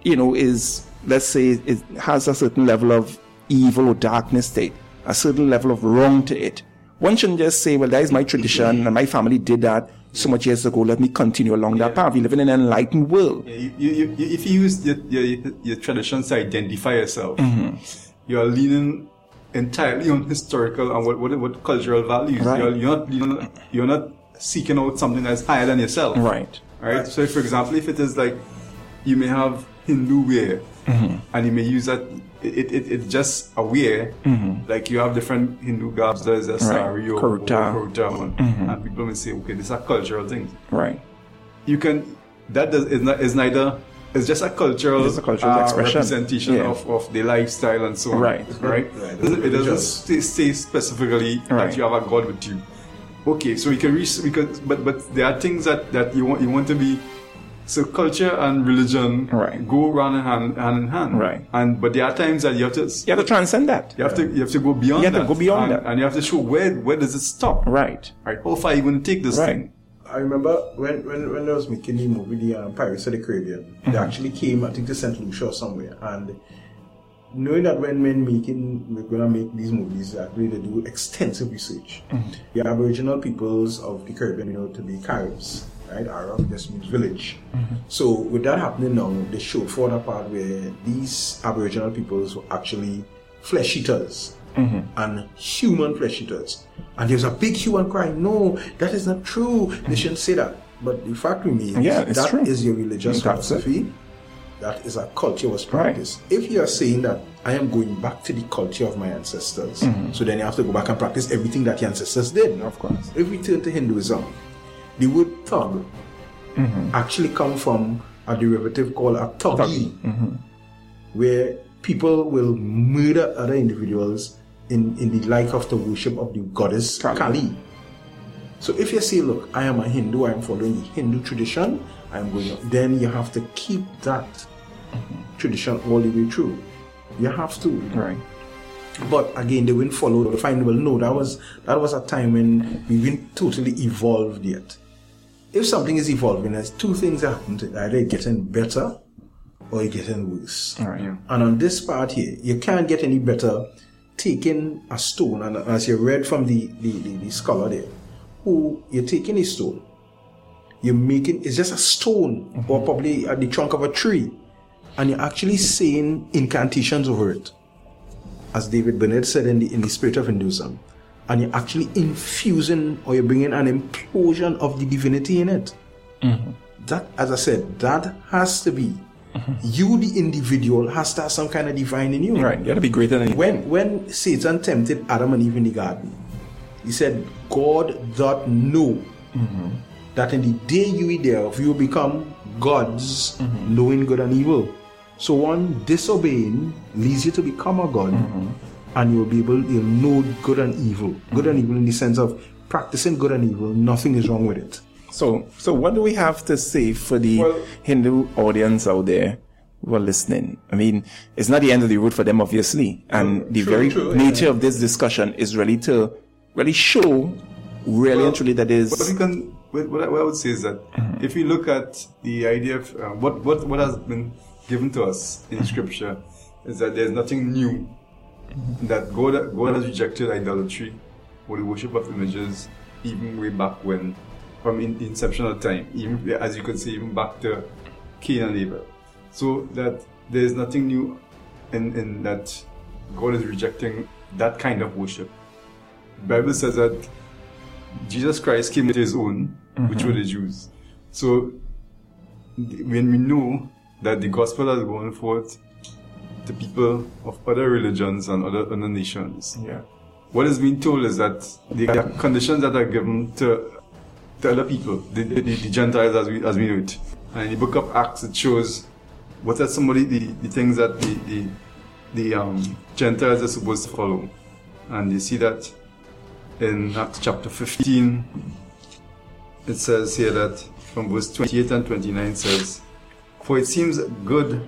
is, let's say, it has a certain level of evil or darkness to it, a certain level of wrong to it. One shouldn't just say, well, that is my tradition and my family did that so much years ago, let me continue along that path. We live in an enlightened world. Yeah, if you use your traditions to identify yourself, you are leaning entirely on historical and what cultural values. Right. You're not seeking out something that's higher than yourself. Right. So, for example, if it is like you may have Hindu wear, and you may use that. It's just a wear. Like you have different Hindu garbs. There's a sari or kurta one, and people may say, okay, this is a cultural thing. Right. You can. That is neither. It's just a cultural, expression. Representation of the lifestyle and so on. Right. It doesn't say specifically that you have a God with you. Okay, so you can reach because but there are things that you want to be. So culture and religion go hand in hand. Right. But there are times that you have to transcend that. You have to go beyond that. You have to go beyond that. And you have to show where does it stop? Right. How far are you going to take this thing? I remember when I was making the movie, the Pirates of the Caribbean, they actually came, I think, to St. Lucia or somewhere, and knowing that when we're going to make these movies, actually they do extensive research. The Aboriginal peoples of the Caribbean, to be Caribs. Right, Arab just means village. So with that happening now, they showed for the part where these Aboriginal peoples were actually flesh eaters and human flesh eaters. And there's a big hue and cry, no, that is not true. They shouldn't say that. But the fact remains, that true. Is your religious philosophy. That is a culture was practiced. If you are saying that I am going back to the culture of my ancestors, so then you have to go back and practice everything that your ancestors did. Of course. If we turn to Hinduism, the word thug actually comes from a derivative called a thuggy, where people will murder other individuals in the like of the worship of the goddess Kali. So if you say, look, I am a Hindu, I am following the Hindu tradition, I am going, then you have to keep that tradition all the way through. You have to. Right. But again, they wouldn't follow the final. Well, no, that was a time when we weren't totally evolved yet. If something is evolving, there's two things that happen to it. Either it's getting better or it's getting worse. Right. And on this part here, you can't get any better taking a stone, and as you read from the scholar there, who you're taking a stone, you're making, it's just a stone or probably at the trunk of a tree, and you're actually saying incantations over it, as David Bernard said in the spirit of Hinduism. And you're actually infusing, or you're bringing an implosion of the divinity in it. That, as I said, that has to be. You, the individual, has to have some kind of divine in you. Right, you got to be greater than you. When Satan tempted Adam and Eve in the garden, he said, God doth know that in the day you eat thereof, you will become gods, knowing good and evil. So one disobeying leads you to become a god. And you'll know good and evil. Good and evil in the sense of practicing good and evil, nothing is wrong with it. So what do we have to say for the Hindu audience out there who are listening? I mean, it's not the end of the road for them, obviously. And the nature of this discussion is really to show and truly that is... What I would say is that if you look at the idea of what has been given to us in Scripture is that there's nothing new. That God has rejected idolatry or the worship of images even way back when, from the inception of time, even as you could say, even back to Cain and Abel. So that there's nothing new in that God is rejecting that kind of worship. The Bible says that Jesus Christ came to his own, which were the Jews. So when we know that the gospel has gone forth to people of other religions and other nations, what is being told is that the conditions that are given to other people, the Gentiles as we know it. And in the book of Acts it shows what are some of the things that the Gentiles are supposed to follow. And you see that in Acts chapter 15, it says here that from verse 28 and 29 says, "For it seems good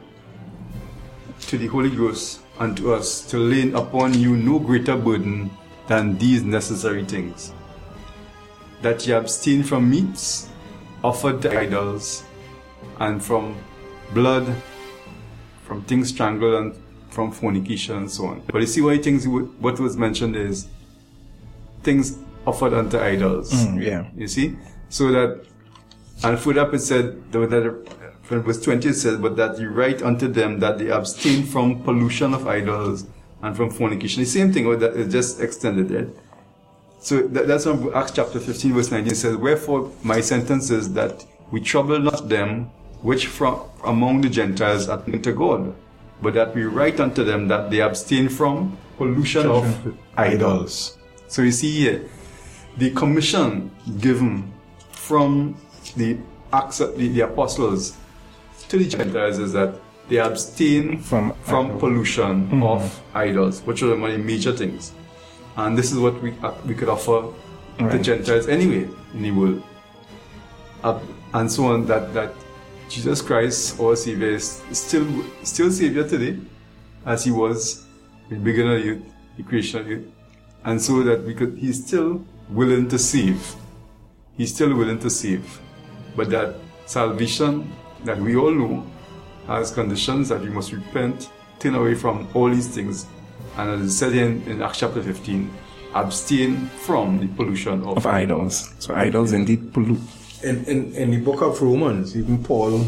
to the Holy Ghost and to us to lay upon you no greater burden than these necessary things, that ye abstain from meats offered to idols, and from blood, from things strangled, and from fornication," and so on. But you see what was mentioned is things offered unto idols. You see? So that, and further up it said, from verse 20 it says, "But that you write unto them that they abstain from pollution of idols and from fornication." The same thing, or that is just extended, right? So that's from Acts chapter 15 verse 19 says, "Wherefore my sentence is that we trouble not them which from among the Gentiles are to God, but that we write unto them that they abstain from pollution of idols." So you see here, the commission given from the apostles to the Gentiles is that they abstain from pollution of idols, which are one of the major things. And this is what we could offer the Gentiles anyway in the world. And so on, that Jesus Christ, our Savior, is still Savior today, as he was in the beginning of the youth, the creation of youth. And so that he's still willing to save. He's still willing to save. But that salvation, that we all know, has conditions that we must repent, turn away from all these things. And as it said in Acts chapter 15, abstain from the pollution of idols. So idols indeed pollute. In the book of Romans, even Paul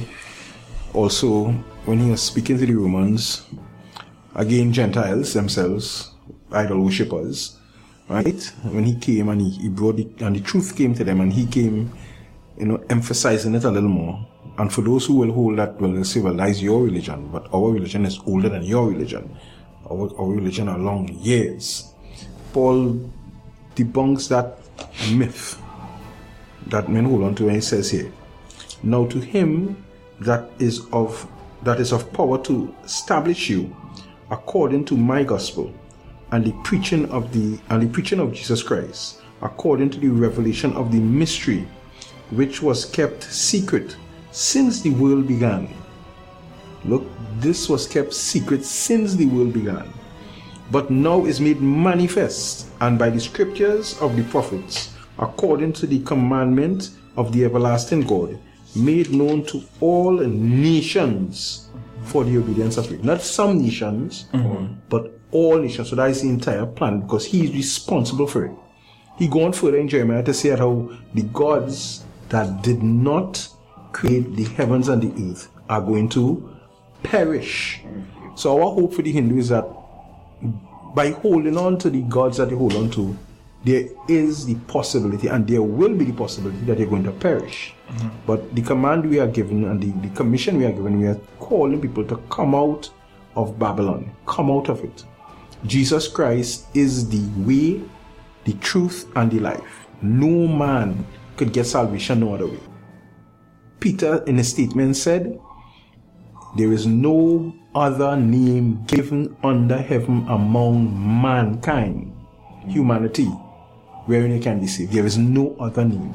also, when he was speaking to the Romans, again Gentiles themselves, idol worshippers, right? When he came and he brought it, and the truth came to them, and he came, emphasizing it a little more. And for those who will hold that, well, they'll say, well, that is your religion, but our religion is older than your religion. Our religion are long years. Paul debunks that myth that men hold on to, and he says here, "Now to him that is of power to establish you according to my gospel, and the preaching of Jesus Christ, according to the revelation of the mystery, which was kept secret since the world began." Look, this was kept secret since the world began, but now is made manifest, and by the scriptures of the prophets, according to the commandment of the everlasting God, made known to all nations for the obedience of faith. Not some nations, but all nations. So that is the entire plan, because he is responsible for it. He goes on further in Jeremiah to say how the gods that did not create the heavens and the earth are going to perish. So our hope for the Hindu is that by holding on to the gods that they hold on to, there is the possibility, and there will be the possibility, that they're going to perish. But the command we are given, and the commission we are given, we are calling people to come out of Babylon, come out of it. Jesus Christ is the way, the truth, and the life. No man could get salvation no other way. Peter, in a statement, said, "There is no other name given under heaven among mankind," humanity, wherein you can be saved. There is no other name.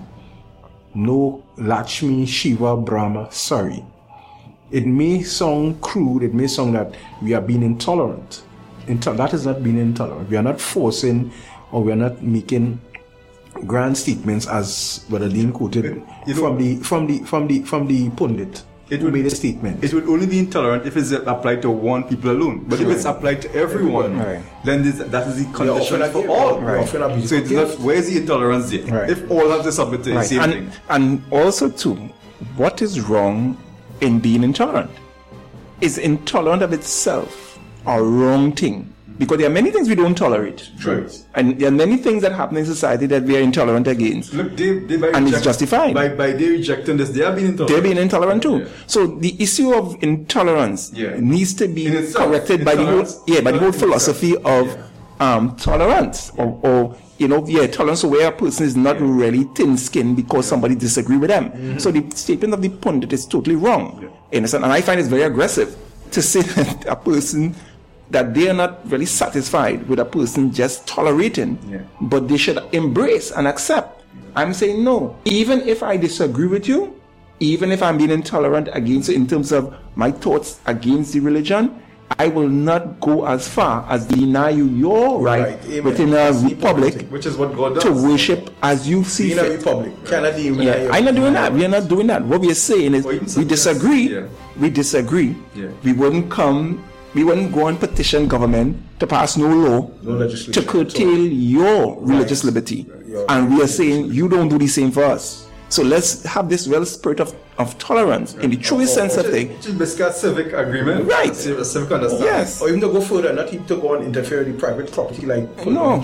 No Lakshmi, Shiva, Brahma, sorry. It may sound crude, it may sound that we are being intolerant. That is not being intolerant. We are not forcing, or we are not making grand statements, as Brother Dean quoted from the pundit. it who would made a statement. It would only be intolerant if it's applied to one people alone. But if it's applied to everyone, then that is the condition for all. So it's not, where is the intolerance there? Right. If all have to submit to the same thing. And also too, what is wrong in being intolerant? Is intolerant of itself a wrong thing? Because there are many things we don't tolerate. Right. And there are many things that happen in society that we are intolerant against. Look, and it's justified. By they rejecting this, they are being intolerant. They're being intolerant too. Yeah. So the issue of intolerance needs to be corrected by the whole philosophy of tolerance. Or tolerance where a person is not really thin-skinned because somebody disagrees with them. Mm-hmm. So the statement of the pundit is totally wrong. Yeah. And I find it's very aggressive to say that a person that they are not really satisfied with a person just tolerating, but they should embrace and accept. I'm saying no. Even if I disagree with you, even if I'm being intolerant against it in terms of my thoughts against the religion, I will not go as far as deny you your right within a republic, which is what God does, to worship as you see fit. In a republic, I'm not doing that. We are not doing that. What we are saying is we disagree. Yeah. We disagree. Yeah. We wouldn't go and petition government to pass no law to curtail your religious liberty. And we are saying you don't do the same for us. So let's have this real spirit of tolerance in the truest sense of things. Which is basically a civic agreement. Right. A civic understanding. Yes. Or even to go further, not even to go and interfere with private property like No.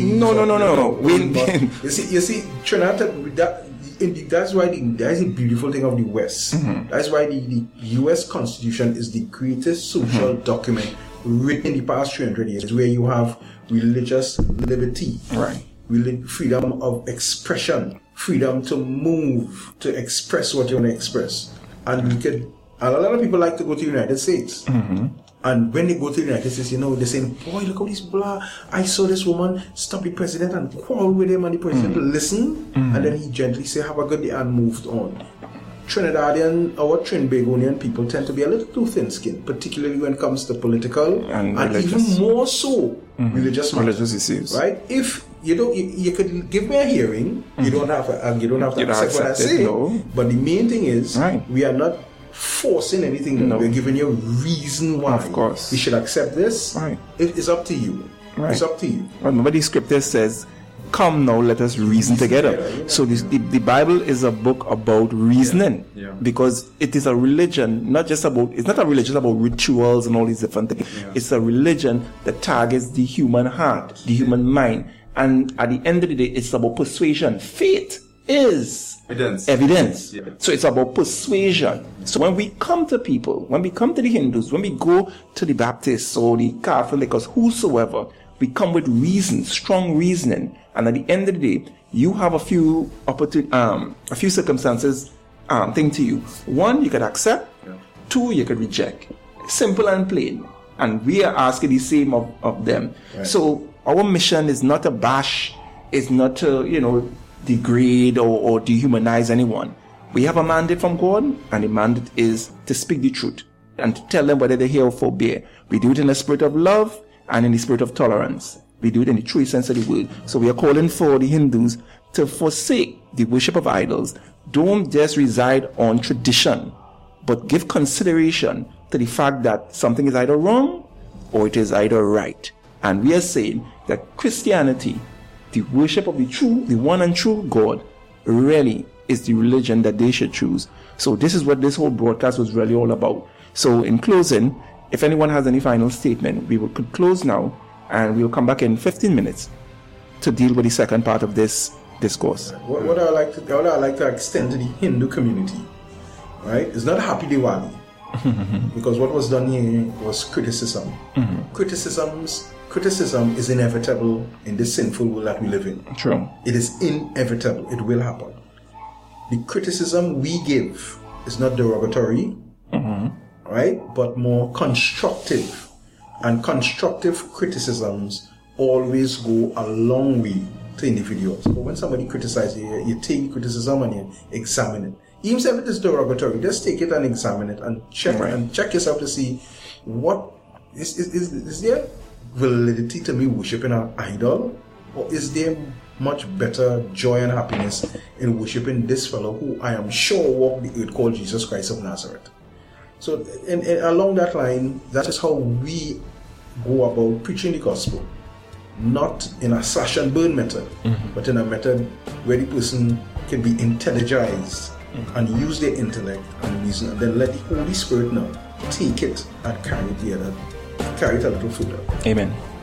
You see, Trinidad, that's why that's the beautiful thing of the West. Mm-hmm. That's why the U.S. Constitution is the greatest social document written in the past 300 years, where you have religious liberty, freedom of expression, freedom to move, to express what you want to express. And a lot of people like to go to the United States. Mm-hmm. And when they go to the United States, they're saying, boy, look at this blah. I saw this woman stop the president and quarrel with him, and the president listened, and then he gently say, have a good day, and moved on. Trinidadian or Trinbagonian people tend to be a little too thin-skinned, particularly when it comes to political and even more so religious issues. Right? If you could give me a hearing, you don't have to accept what I say. No. But the main thing is, we are not forcing anything. We're giving you a reason why. Of course. You should accept this. Right. It's up to you. Right. It's up to you. Remember the scripture says, come now, let us reason together. So the Bible is a book about reasoning, because it is a religion, it's not a religion about rituals and all these different things. Yeah. It's a religion that targets the human heart, the human mind. And at the end of the day, it's about persuasion. Faith is evidence. Yeah. So it's about persuasion. So when we come to people, when we come to the Hindus, when we go to the Baptists or the Catholics, whosoever, we come with reason, strong reasoning. And at the end of the day, you have a few circumstances thing to you. One, you could accept. Yeah. Two, you could reject. Simple and plain. And we are asking the same of them. Right. So our mission is not to bash, it's not to, degrade or dehumanize anyone. We have a mandate from God, and the mandate is to speak the truth and to tell them whether they hear or forbear. We do it in the spirit of love and in the spirit of tolerance. We do it in the true sense of the word. So we are calling for the Hindus to forsake the worship of idols. Don't just reside on tradition, but give consideration to the fact that something is either wrong or it is either right. And we are saying that Christianity, the worship of the one and true God, really is the religion that they should choose. So this is what this whole broadcast was really all about. So in closing, if anyone has any final statement, we will close now, and we'll come back in 15 minutes to deal with the second part of this discourse. What I like to extend to the Hindu community, right? It's not a happy Diwali, because what was done here was criticism. Mm-hmm. Criticism is inevitable in this sinful world that we live in. True. It is inevitable. It will happen. The criticism we give is not derogatory, right? But more constructive. And constructive criticisms always go a long way to individuals. But when somebody criticizes you, you take criticism and you examine it. Even if it is derogatory, just take it and examine it and check yourself to see what is there validity to me worshiping an idol, or is there much better joy and happiness in worshiping this fellow who I am sure walked the earth called Jesus Christ of Nazareth? So along that line, that is how we go about preaching the gospel. Not in a slash and burn method, but in a method where the person can be intelligized and use their intellect and reason, and then let the Holy Spirit now take it and carry it a little further. Amen.